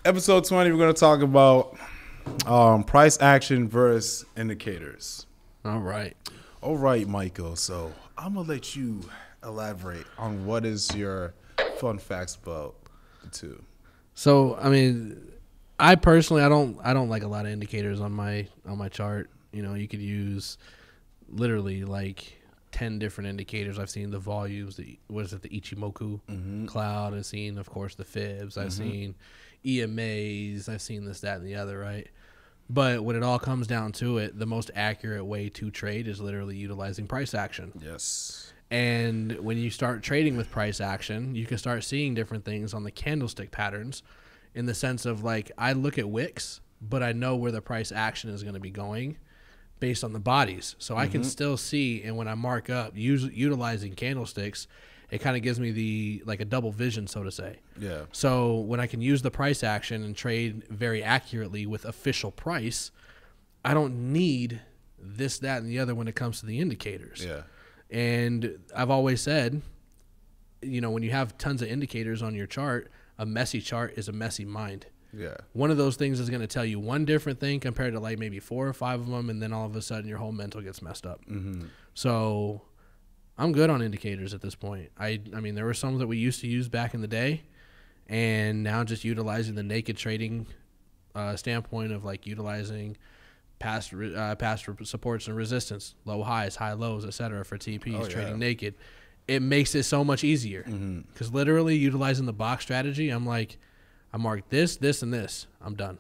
Episode 20, we're going to talk about price action versus indicators. All right. All right, Michael. So I'm going to let you elaborate on what is your fun facts about the two. So, I mean, I personally, I don't like a lot of indicators on my chart. You know, you could use literally like 10 different indicators. I've seen the volumes, the Ichimoku cloud. I've seen, of course, the fibs. I've seen EMAs. I've seen this, that, and the other, right? But when it all comes down to it, the most accurate way to trade is literally utilizing price action. Yes. And when you start trading with price action, you can start seeing different things on the candlestick patterns in the sense of, like, I look at wicks, but I know where the price action is going to be going based on the bodies. So I can still see, and when I mark up utilizing candlesticks, it kind of gives me like a double vision, so to say. Yeah. So when I can use the price action and trade very accurately with official price, I don't need this, that, and the other when it comes to the indicators. Yeah. And I've always said, you know, when you have tons of indicators on your chart, a messy chart is a messy mind. Yeah. One of those things is going to tell you one different thing compared to like maybe 4 or 5 of them, and then all of a sudden your whole mental gets messed up. So I'm good on indicators at this point. I mean, there were some that we used to use back in the day, and now just utilizing the naked trading standpoint of like utilizing past supports and resistance, low highs, high lows, etc. for TPs, trading naked. It makes it so much easier because literally utilizing the box strategy, I'm like, I mark this, this, and this. I'm done.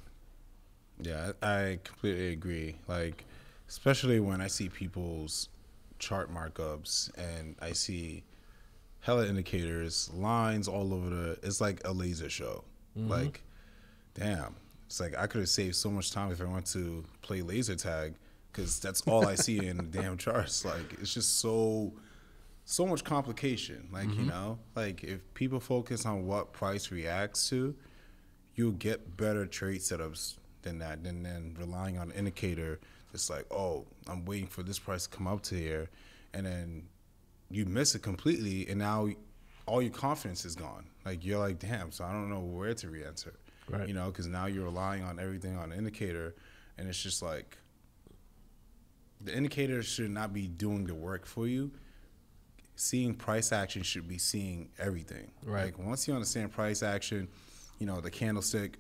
Yeah, I completely agree. Like, especially when I see people's chart markups and I see hella indicators, lines all over it's like a laser show. Like, damn. It's like I could have saved so much time if I went to play laser tag because that's all I see in the damn charts. Like, it's just so much complication. Like, you know, like if people focus on what price reacts to, you'll get better trade setups than that, than relying on an indicator. It's like, oh, I'm waiting for this price to come up to here, and then you miss it completely, and now all your confidence is gone. Like, you're like, damn, so I don't know where to re-enter. Right. You know, because now you're relying on everything on the indicator, and it's just like the indicator should not be doing the work for you. Seeing price action should be seeing everything. Right. Like, once you understand price action, you know, the candlestick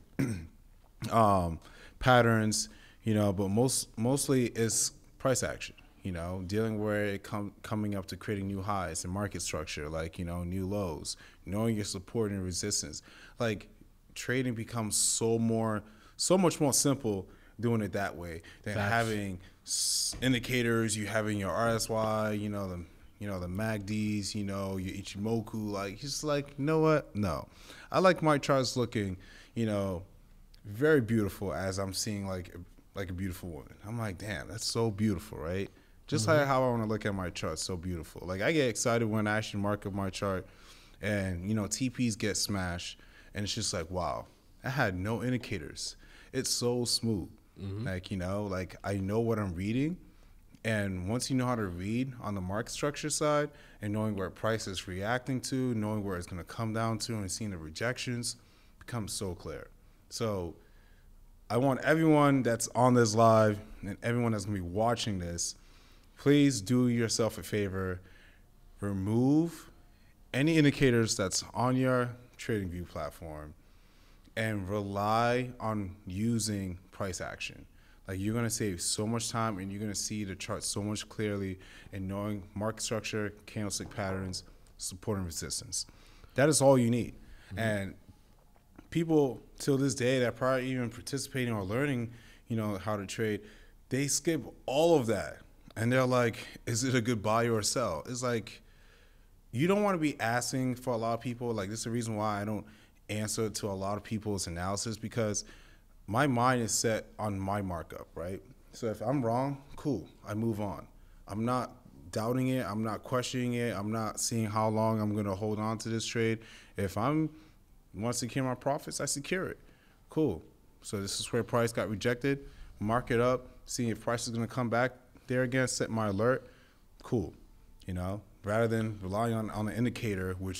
patterns, you know, but mostly it's price action, you know, dealing where it coming up to creating new highs and market structure, like, you know, new lows, knowing your support and resistance. Like, trading becomes so much more simple doing it that way than having indicators, you having your RSY, you know, the MACDs, you know, your Ichimoku. Like, he's like, you know what? No. I like my charts looking, you know, very beautiful as I'm seeing like a beautiful woman. I'm like, damn, that's so beautiful, right? Just like how I want to look at my chart, so beautiful. Like, I get excited when I actually mark up my chart and, you know, TPs get smashed and it's just like, wow, I had no indicators. It's so smooth. Like, you know, like I know what I'm reading. And once you know how to read on the market structure side and knowing where price is reacting to, knowing where it's going to come down to and seeing the rejections becomes so clear. So I want everyone that's on this live and everyone that's going to be watching this, please do yourself a favor. Remove any indicators that's on your TradingView platform and rely on using price action. Like, you're going to save so much time and you're going to see the chart so much clearly and knowing market structure, candlestick patterns, support and resistance. That is all you need. And people till this day that probably even participating or learning, you know, how to trade, they skip all of that. And they're like, is it a good buy or sell? It's like, you don't want to be asking for a lot of people. Like, this is the reason why I don't answer to a lot of people's analysis, because my mind is set on my markup, right? So if I'm wrong, cool, I move on. I'm not doubting it. I'm not questioning it. I'm not seeing how long I'm going to hold on to this trade. If I'm want to secure my profits, I secure it. Cool. So this is where price got rejected. Mark it up, see if price is going to come back there again, set my alert. Cool. You know, rather than relying on an indicator, which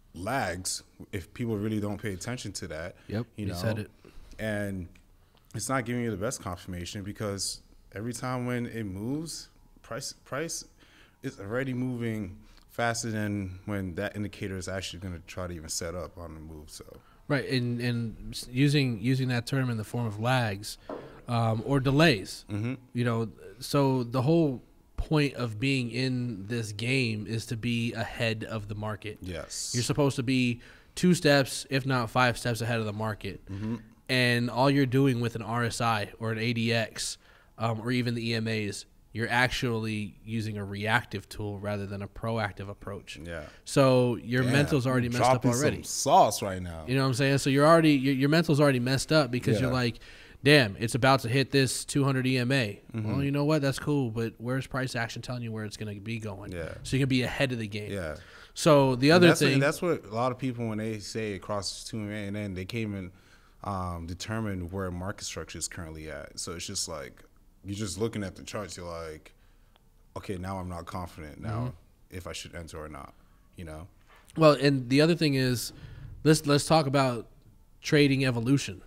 lags if people really don't pay attention to that. Yep, you you know, said it. and it's not giving you the best confirmation because every time when it moves, price is already moving faster than when that indicator is actually going to try to even set up on the move. So Right, and using that term in the form of lags or delays. You know, so the whole point of being in this game is to be ahead of the market. yes, You're supposed to be 2 steps, if not 5 steps ahead of the market. And all you're doing with an RSI or an ADX or even the EMAs, you're actually using a reactive tool rather than a proactive approach. yeah. So your Damn, mental's already you messed up dropping already. some sauce right now. You know what I'm saying? So you're already your mental's already messed up because Yeah. you're like, damn, it's about to hit this 200 EMA. Well, you know what? That's cool, but where's price action telling you where it's going to be going? Yeah. So you can be ahead of the game. Yeah. So the other thing, and that's what a lot of people, when they say it crosses 2 and then they came and determine where market structure is currently at. So it's just like you're just looking at the charts. You're like, okay, now I'm not confident now if I should enter or not. You know. well, and the other thing is, let's talk about trading evolution.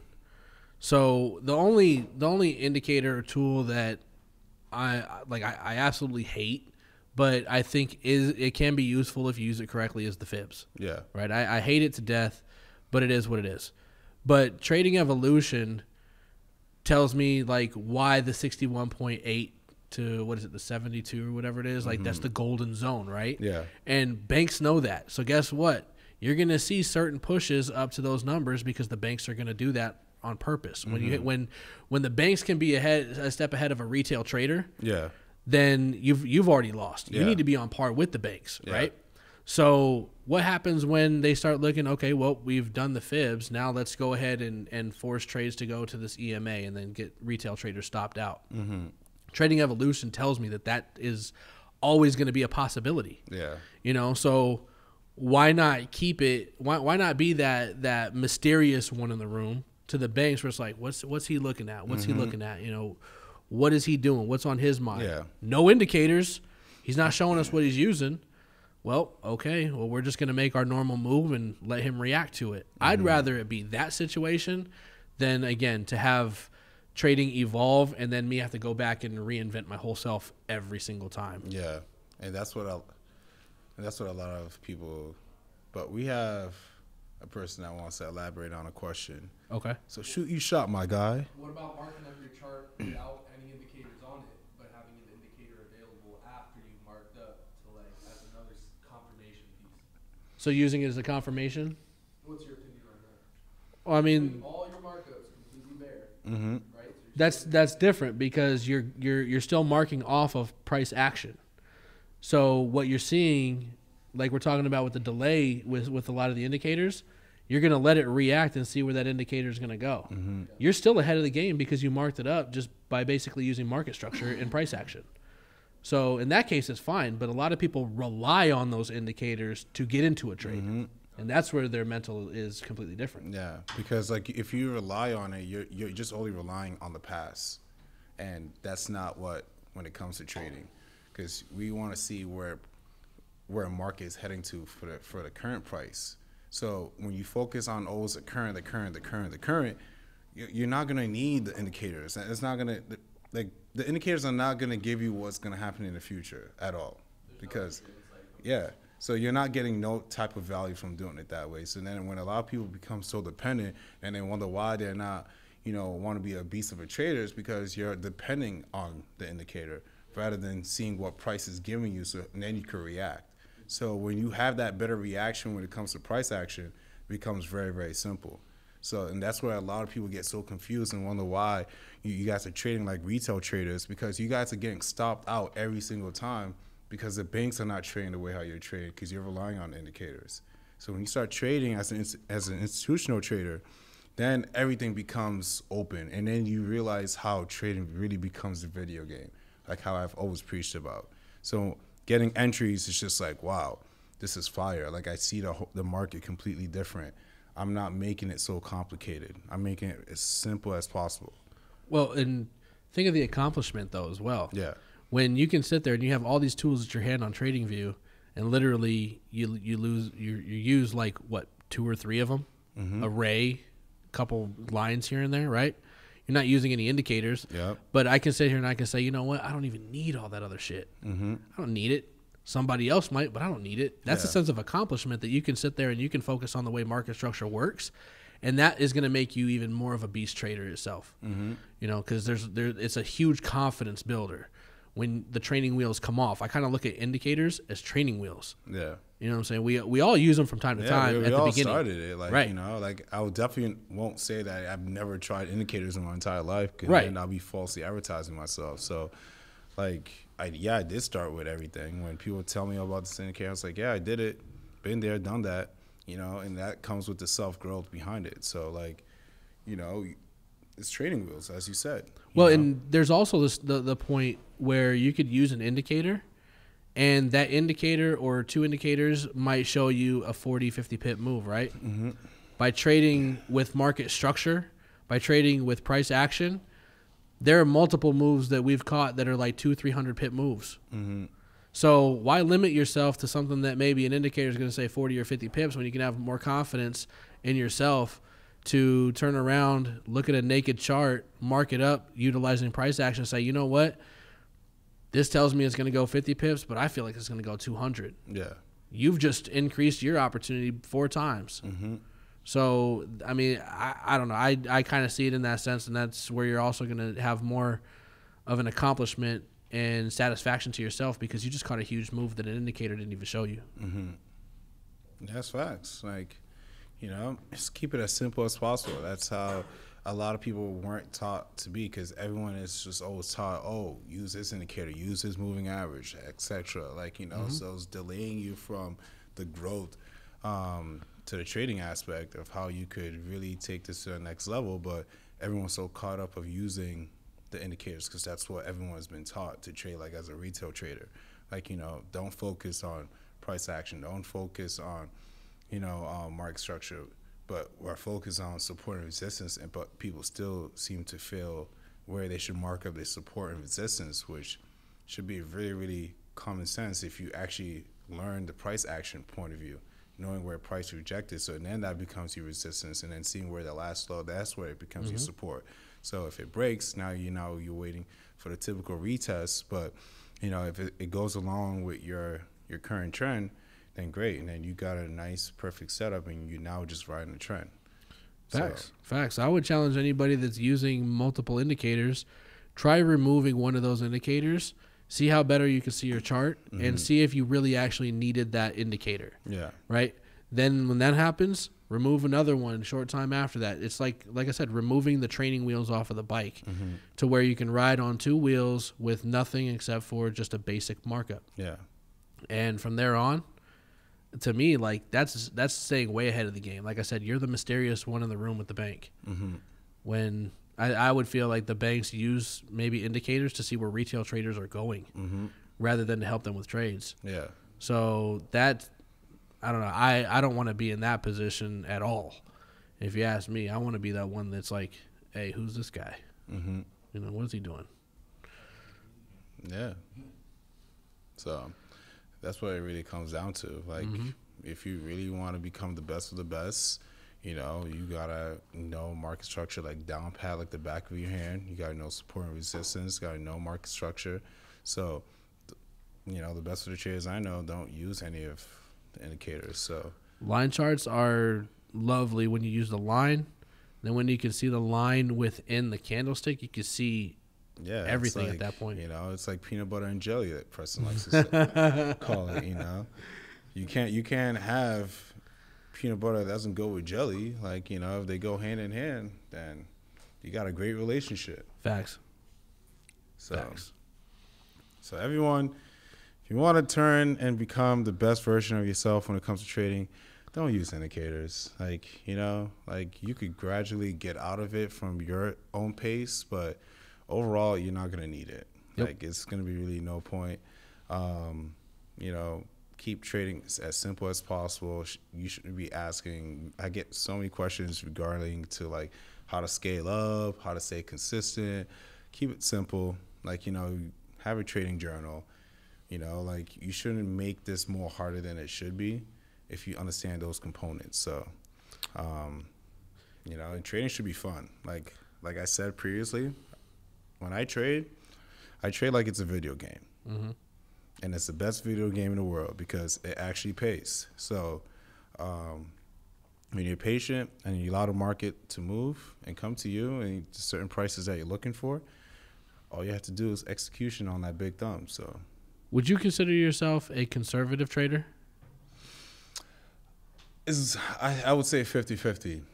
So the only indicator or tool that I absolutely hate, but I think it can be useful if you use it correctly is the fibs. Yeah. Right. I hate it to death, but it is what it is. But trading evolution tells me like why the 61.8 to what is it, the 72 or whatever it is, like that's the golden zone, right? Yeah. And banks know that. So guess what? You're going to see certain pushes up to those numbers because the banks are going to do that on purpose. When you hit when the banks can be a step ahead of a retail trader, Yeah. then you've already lost. You Yeah. need to be on par with the banks, Yeah. right? So what happens when they start looking, okay, well, we've done the fibs. Now let's go ahead and force trades to go to this EMA and then get retail traders stopped out. Trading evolution tells me that is always going to be a possibility. Yeah. You know, so why not keep it? Why not be that mysterious one in the room to the banks where it's like, what's he looking at? What's he looking at? You know, what is he doing? What's on his mind? Yeah. No indicators. He's not showing us what he's using. Well, okay. Well, we're just going to make our normal move and let him react to it. I'd rather it be that situation than, again, to have trading evolve and then me have to go back and reinvent my whole self every single time. Yeah. And that's what a lot of people. But we have a person that wants to elaborate on a question. Okay. So shoot your shot, my guy. What about marking up your chart without any indicators on it, but having an indicator available after you've marked up to like as another confirmation piece? So using it as a confirmation? What's your opinion on that? Well, I mean, All your markups completely bare, Mm-hmm. right? So that's different because you're still marking off of price action. So what you're seeing, like we're talking about with the delay with a lot of the indicators, you're going to let it react and see where that indicator is going to go. You're still ahead of the game because you marked it up just by basically using market structure and price action. So in that case, it's fine. But a lot of people rely on those indicators to get into a trade. And that's where their mental is completely different. Yeah, because like if you rely on it, you're just only relying on the past, and that's not what when it comes to trading, because we want to see where a market is heading to for the current price. So when you focus on always the current, you're not gonna need the indicators. It's not gonna the indicators are not gonna give you what's gonna happen in the future at all, because yeah. So you're not getting no type of value from doing it that way. So then when a lot of people become so dependent and they wonder why they're not, want to be a beast of a trader, is because you're depending on the indicator rather than seeing what price is giving you, and then you can react. So when you have that better reaction when it comes to price action, it becomes very, very simple. So, and that's where a lot of people get so confused and wonder why you guys are trading like retail traders, because you guys are getting stopped out every single time because the banks are not trading the way how you're trading because you're relying on indicators. So when you start trading as an institutional trader, then everything becomes open, and then you realize how trading really becomes a video game, like how I've always preached about. So getting entries is just like, wow, this is fire. Like I see the market completely different. I'm not making it so complicated. I'm making it as simple as possible. Well, and think of the accomplishment though as well. Yeah. When you can sit there and you have all these tools at your hand on TradingView, and literally you use like what, 2 or 3 of them, array, couple lines here and there, right? You're not using any indicators. Yep. But I can sit here and I can say, you know what? I don't even need all that other shit. I don't need it. Somebody else might, but I don't need it. That's a sense of accomplishment that you can sit there and you can focus on the way market structure works. And that is going to make you even more of a beast trader yourself. You know, because it's a huge confidence builder when the training wheels come off. I kind of look at indicators as training wheels. Yeah. You know what I'm saying? We all use them from time to time we at the all beginning. started it. Like, Right. you know, like I would definitely won't say that I've never tried indicators in my entire life. Cause Right. then I'll be falsely advertising myself. So, like, I did start with everything. When people tell me about this indicator, I was like, yeah, I did it. Been there, done that. You know, and that comes with the self-growth behind it. So, like, you know, it's training wheels, as you said. Well, you know? and there's also the point where you could use an indicator, and that indicator or 2 indicators might show you a 40, 50 pip move, right? By trading with market structure, by trading with price action, there are multiple moves that we've caught that are like 200-300 pip moves. So why limit yourself to something that maybe an indicator is going to say 40 or 50 pips when you can have more confidence in yourself to turn around, look at a naked chart, mark it up, utilizing price action, say, you know what? This tells me it's going to go 50 pips, but I feel like it's going to go 200. Yeah. You've just increased your opportunity 4 times. So, I mean, I don't know. I kind of see it in that sense, and that's where you're also going to have more of an accomplishment and satisfaction to yourself because you just caught a huge move that an indicator didn't even show you. That's facts. Like, you know, just keep it as simple as possible. That's how a lot of people weren't taught to be, because everyone is just always taught, oh, use this indicator, use this moving average, etc. Like, you know, so it's delaying you from the growth to the trading aspect of how you could really take this to the next level. But everyone's so caught up of using the indicators because that's what everyone's been taught to trade like as a retail trader. Like, you know, don't focus on price action, don't focus on, you know, market structure, but we're focused on support and resistance, but people still seem to feel where they should mark up their support and resistance, which should be really, really common sense if you actually learn the price action point of view, knowing where price rejected. So then that becomes your resistance, and then seeing where the last low, that's where it becomes your support. So if it breaks, now you're waiting for the typical retest, but you know, if it goes along with your current trend, then great, and then you got a nice, perfect setup, and you're now just riding the trend. Facts. I would challenge anybody that's using multiple indicators, try removing one of those indicators, see how better you can see your chart, and see if you really actually needed that indicator. Yeah. Right? Then when that happens, remove another one short time after that. It's like I said, removing the training wheels off of the bike to where you can ride on 2 wheels with nothing except for just a basic markup. Yeah. And from there on, to me, like that's staying way ahead of the game. Like I said, you're the mysterious one in the room with the bank. When I would feel like the banks use maybe indicators to see where retail traders are going rather than to help them with trades. Yeah. So that, I don't know. I don't want to be in that position at all. If you ask me, I want to be that one that's like, hey, who's this guy? You know, what is he doing? Yeah. So that's what it really comes down to. Like, if you really want to become the best of the best, you know, you gotta know market structure like down pat like the back of your hand. You gotta know support and resistance. Gotta know market structure. So, you know, the best of the traders I know don't use any of the indicators. So line charts are lovely when you use the line. Then when you can see the line within the candlestick, you can see everything like, at that point. You know, it's like peanut butter and jelly that Preston likes to call it. You know, you can't have peanut butter that doesn't go with jelly. Like, you know, if they go hand in hand, then you got a great relationship. Facts. So everyone, if you want to turn and become the best version of yourself when it comes to trading, don't use indicators. Like, you know, like you could gradually get out of it from your own pace, but overall, you're not going to need it. Yep. Like, it's going to be really no point. You know, keep trading as simple as possible. You should be asking. I get so many questions regarding to like how to scale up, how to stay consistent. Keep it simple. Like, you know, have a trading journal. You know, like you shouldn't make this more harder than it should be if you understand those components. So, you know, and trading should be fun. Like I said previously, when I trade like it's a video game. Mm-hmm. And it's the best video game in the world because it actually pays. So when you're patient and you allow the market to move and come to you and certain prices that you're looking for, all you have to do is execution on that big thumb. So, would you consider yourself a conservative trader? I would say 50-50.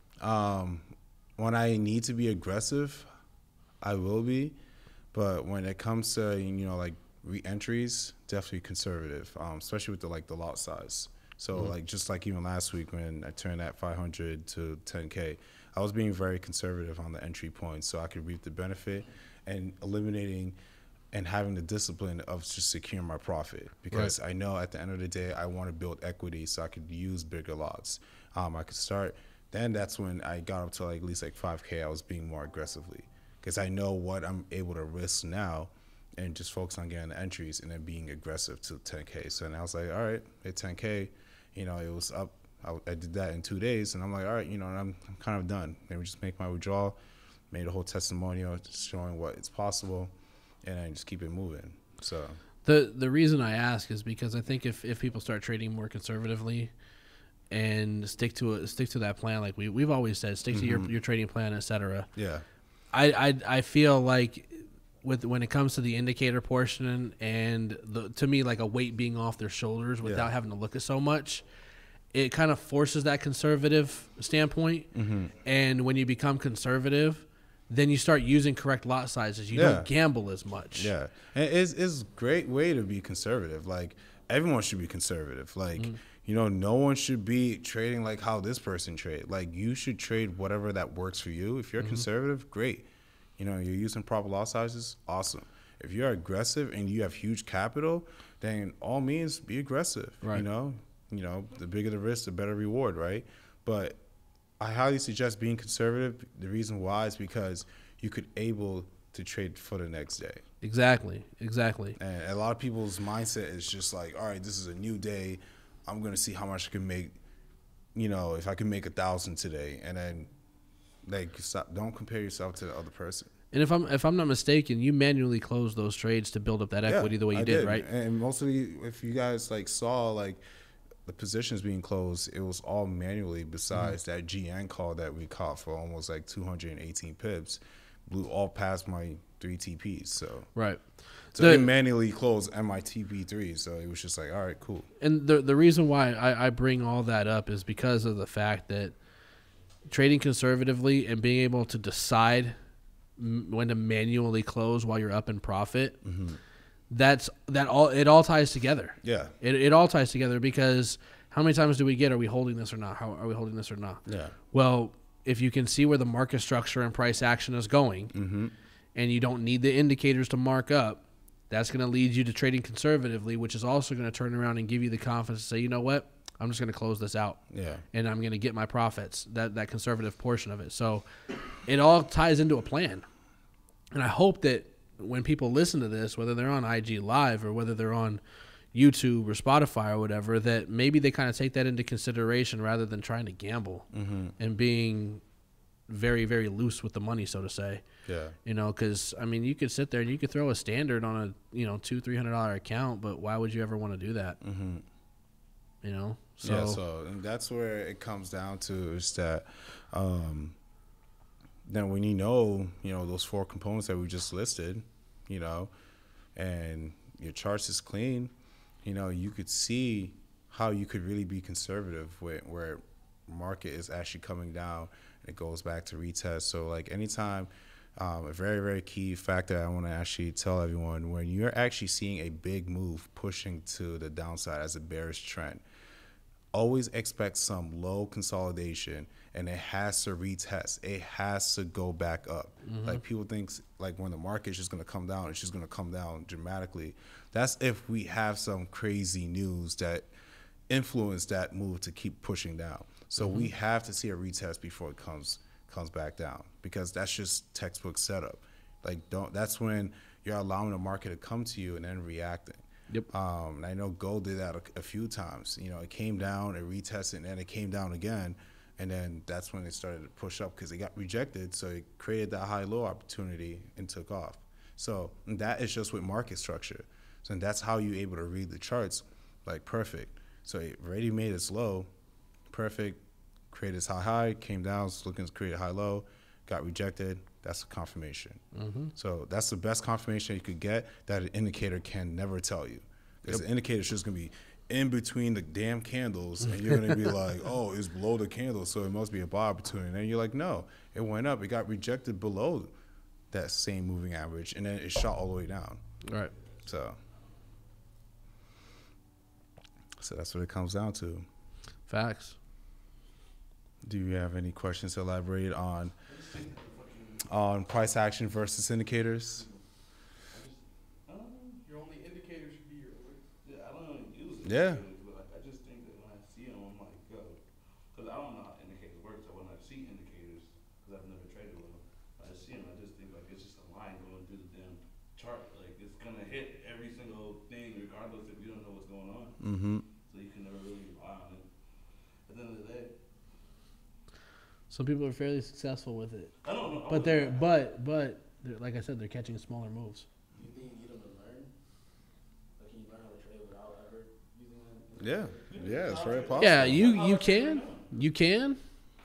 When I need to be aggressive, I will be. But when it comes to, you know, like re-entries, definitely conservative, especially with the lot size. So like just like even last week when I turned that 500 to 10K, I was being very conservative on the entry point so I could reap the benefit and eliminating and having the discipline of just securing my profit, because I know at the end of the day I want to build equity so I could use bigger lots. I could start. Then that's when I got up to like at least like 5K. I was being more aggressively because I know what I'm able to risk now, and just focus on getting the entries and then being aggressive to 10K. So then I was like, all right, at 10K, you know, it was up. I did that in 2 days, and I'm like, all right, you know, I'm kind of done. Maybe just make my withdrawal, made a whole testimonial just showing what it's possible, and then just keep it moving. So the reason I ask is because I think if people start trading more conservatively and stick to that plan, like we've always said, stick to your trading plan, etc. yeah, I feel like when it comes to the indicator portion and to me like a weight being off their shoulders without having to look at so much, it kind of forces that conservative standpoint. And when you become conservative, then you start using correct lot sizes. You don't gamble as much. Yeah, and it's a great way to be conservative. Like everyone should be conservative. Like you know, no one should be trading like how this person trade. Like you should trade whatever that works for you. If you're conservative, great. You know, you're using proper lot sizes, awesome. If you're aggressive and you have huge capital, then all means be aggressive. Right. You know, the bigger the risk, the better reward, right? But I highly suggest being conservative. The reason why is because you could able to trade for the next day. Exactly. And a lot of people's mindset is just like, all right, this is a new day. I'm going to see how much I can make, you know, if I can make 1,000 today. And then like don't compare yourself to the other person. And if I'm not mistaken, you manually closed those trades to build up that equity the way you did, right? And mostly, if you guys like saw like the positions being closed, it was all manually. Besides that GN call that we caught for almost like 218 pips, blew all past my 3 TPs. So So it manually closed my TP3. So it was just like, all right, cool. And the reason why I bring all that up is because of the fact that trading conservatively and being able to decide when to manually close while you're up in profit, it all ties together. Yeah, it all ties together, because how many times do we get, are we holding this or not? How are we holding this or not? Yeah. Well, if you can see where the market structure and price action is going, and you don't need the indicators to mark up, that's going to lead you to trading conservatively, which is also going to turn around and give you the confidence to say, you know what, I'm just going to close this out. Yeah. And I'm going to get my profits, that conservative portion of it. So it all ties into a plan. And I hope that when people listen to this, whether they're on IG Live or whether they're on YouTube or Spotify or whatever, that maybe they kind of take that into consideration rather than trying to gamble and being very, very loose with the money, so to say. Yeah. You know, because, I mean, you could sit there and you could throw a standard on a, you know, $200-$300 account, but why would you ever want to do that? You know? So and that's where it comes down to, is that then when you know, those 4 components that we just listed, you know, and your charts is clean, you know, you could see how you could really be conservative where market is actually coming down. It goes back to retest. So like anytime, a very, very key factor I want to actually tell everyone, when you're actually seeing a big move pushing to the downside as a bearish trend, always expect some low consolidation, and it has to retest. It has to go back up. Like people think like when the market is just going to come down, it's just going to come down dramatically. That's if we have some crazy news that influence that move to keep pushing down. So we have to see a retest before it comes back down, because that's just textbook setup. Like that's when you're allowing the market to come to you and then reacting. Yep. I know gold did that a few times. You know, it came down, it retested, and then it came down again. And then that's when it started to push up because it got rejected. So it created that high-low opportunity and took off. So that is just with market structure. So that's how you're able to read the charts, like perfect. So it already made its low, perfect, created its high, came down, it's looking to create a high-low, got rejected. That's a confirmation. So that's the best confirmation you could get that an indicator can never tell you. Because the indicator is just going to be in between the damn candles, and you're going to be like, oh, it's below the candle, so it must be a buy opportunity. And then you're like, no, it went up. It got rejected below that same moving average, and then it shot all the way down. Right. So that's what it comes down to. Facts. Do you have any questions to elaborate on price action versus indicators? Your only indicator should be your alerts. Yeah, I don't use it. Yeah. But like, I just think that when I see them, I'm like, yo, because I don't know how indicators work. So when I see indicators, because I've never traded with them, I see them. I just think like it's just a line going through the damn chart. Like it's gonna hit every single thing, regardless if you don't know what's going on. Mm-hmm. So you can never really rely on it. At the end of the day, Some people are fairly successful with it, I don't know. but they're like I said, they're catching smaller moves. Do you think you need them to learn? Like, can you learn how to trade without ever using them? Yeah, it's very possible. Yeah, you can.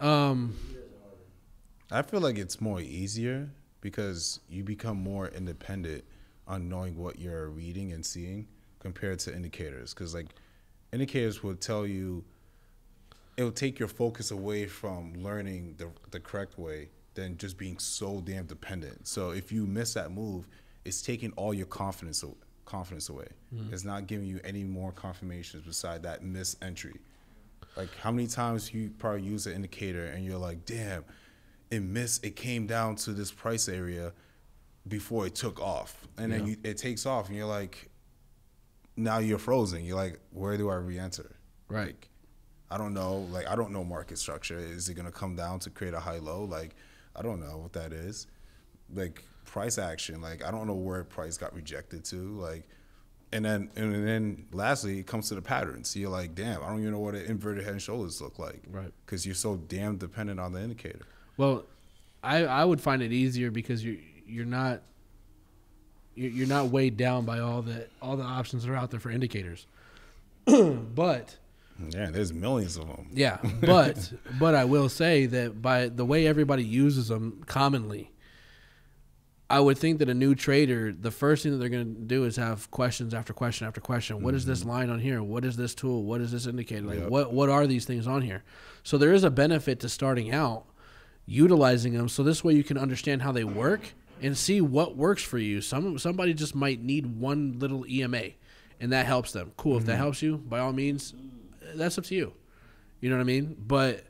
I feel like it's more easier because you become more independent on knowing what you're reading and seeing compared to indicators. Because like indicators will tell you, it'll take your focus away from learning the correct way than just being so damn dependent. So if you miss that move, it's taking all your confidence away. It's not giving you any more confirmations beside that missed entry. Like how many times you probably use an indicator and you're like, damn, it came down to this price area before it took off. And then it takes off and you're like, now you're frozen. You're like, where do I re-enter? Right. Like, I don't know. Like, I don't know market structure. Is it going to come down to create a high-low? Like, I don't know what that is. Like, price action. Like, I don't know where price got rejected to. Like, and then lastly, it comes to the patterns. So you're like, damn, I don't even know what an inverted head and shoulders look like. Right. Because you're so damn dependent on the indicator. Well, I would find it easier because you're not weighed down by all the options that are out there for indicators. But Yeah, there's millions of them. yeah, but I will say that by the way everybody uses them commonly, I would think that a new trader, the first thing that they're going to do is have questions after question after question. What is this line on here? What is this tool? What is this indicator? Like, what are these things on here? So there is a benefit to starting out utilizing them. So this way you can understand how they work and see what works for you. Somebody just might need one little EMA, and that helps them. Cool. If that helps you, by all means, that's up to you. You know what I mean? But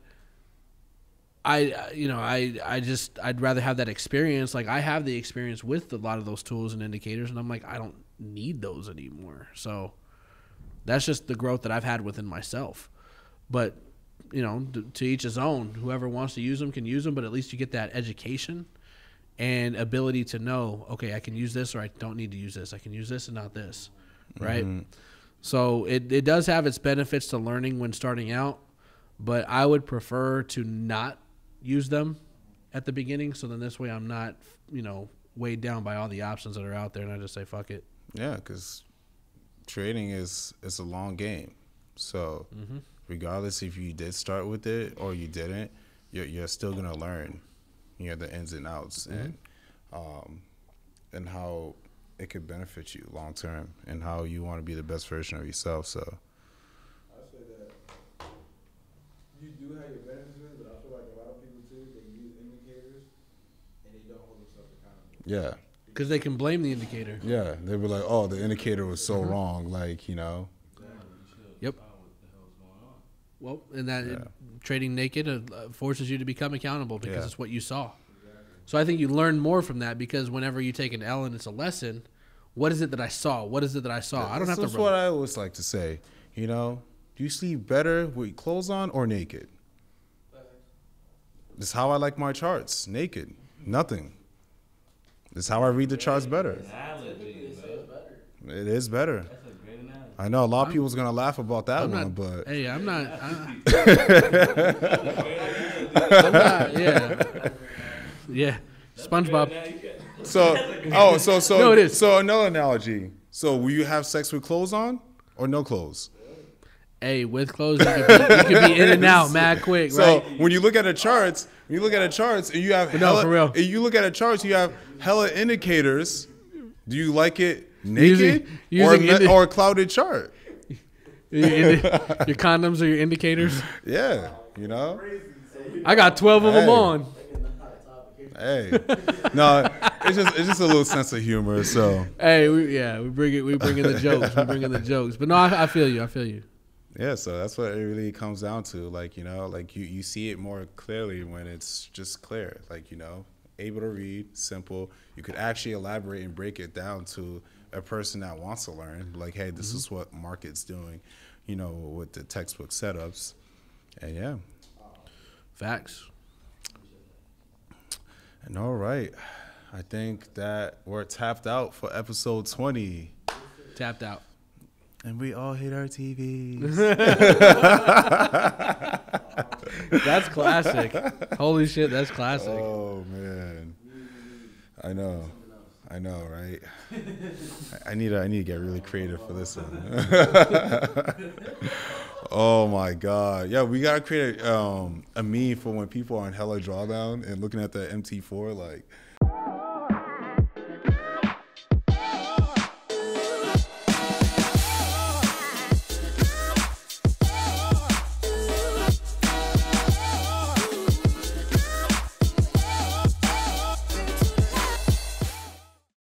I'd rather have that experience. Like I have the experience with a lot of those tools and indicators, and I'm like, I don't need those anymore. So that's just the growth that I've had within myself. But you know, to each his own. Whoever wants to use them can use them, but at least you get that education and ability to know, okay, I can use this or I don't need to use this. I can use this and not this, right? So it does have its benefits to learning when starting out, but I would prefer to not use them at the beginning. So then this way I'm not, weighed down by all the options that are out there, and I just say, fuck it. Yeah, because trading is a long game. So regardless if you did start with it or you didn't, you're still gonna learn, the ins and outs and how it could benefit you long term and how you want to be the best version of yourself. So I say that you do have your benefits, but I feel like a lot of people too, they use indicators and they don't hold themselves accountable. yeah, Because they can blame the indicator. yeah, they were like, oh, the indicator was so wrong, like Yep. Well, and that trading naked forces you to become accountable because it's what you saw. So I think you learn more from that because whenever you take an L and it's a lesson, what is it that I saw? What is it that I saw? I don't have to. That's what I always like to say. Do you sleep better with clothes on or naked? This is how I like my charts. Naked, nothing. This is how I read the charts better. Analogy, They say it's better. It is better. That's a I know a lot of people's gonna laugh about that I'm one, not. but Hey, I'm not. I'm not. Yeah. SpongeBob. so No, it is. So another analogy. So will you have sex with clothes on or no clothes? Hey, with clothes, you could be in and out mad quick, So right? when you look at the charts, and you have no, for real. and you look at the charts, you have hella indicators. Do you like it naked or a clouded chart? Your condoms are your indicators. Yeah, you know. I got 12 of them on. Hey, no, it's just a little sense of humor. So Hey, we bring in the jokes. But no, I feel you. yeah, so that's what it really comes down to. Like, you know, like you see it more clearly when it's just clear. Like, you know, able to read, simple. You could actually elaborate and break it down to a person that wants to learn. Like, hey, this is what market's doing, you know, with the textbook setups. And yeah. Facts. And all right. I think that we're tapped out for episode 20. Tapped out. And we all hit our TVs. That's classic. Holy shit, that's classic. Oh, man. I know, right? I need to get really creative for this one. Oh my God! Yeah, we gotta create a meme for when people are on hella drawdown and looking at the MT4 like,